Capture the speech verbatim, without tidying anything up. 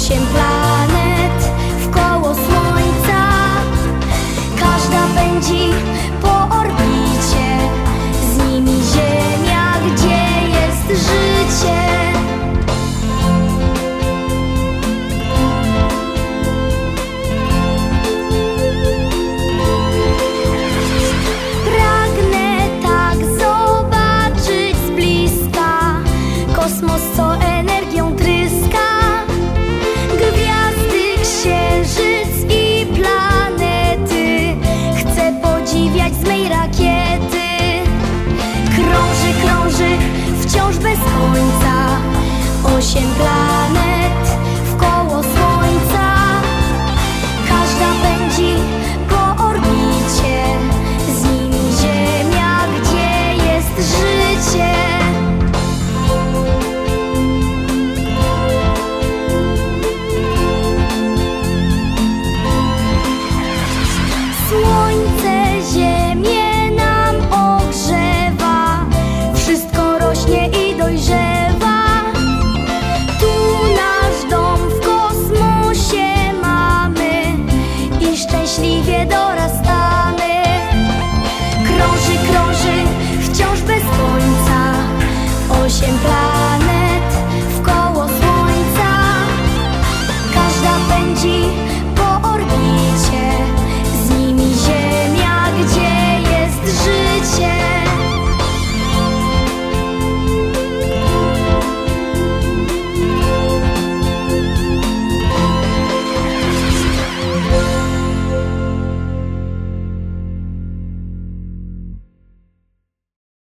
Osiem planet wkoło Słońca, każda pędzi po orbicie, z nimi Ziemia, gdzie jest życie. Pragnę tak zobaczyć z bliska kosmos, co energią tryska. Gwiazdy, księżyc i planety chcę podziwiać z mej rakiety. Krąży, krąży wciąż bez końca osiem planet.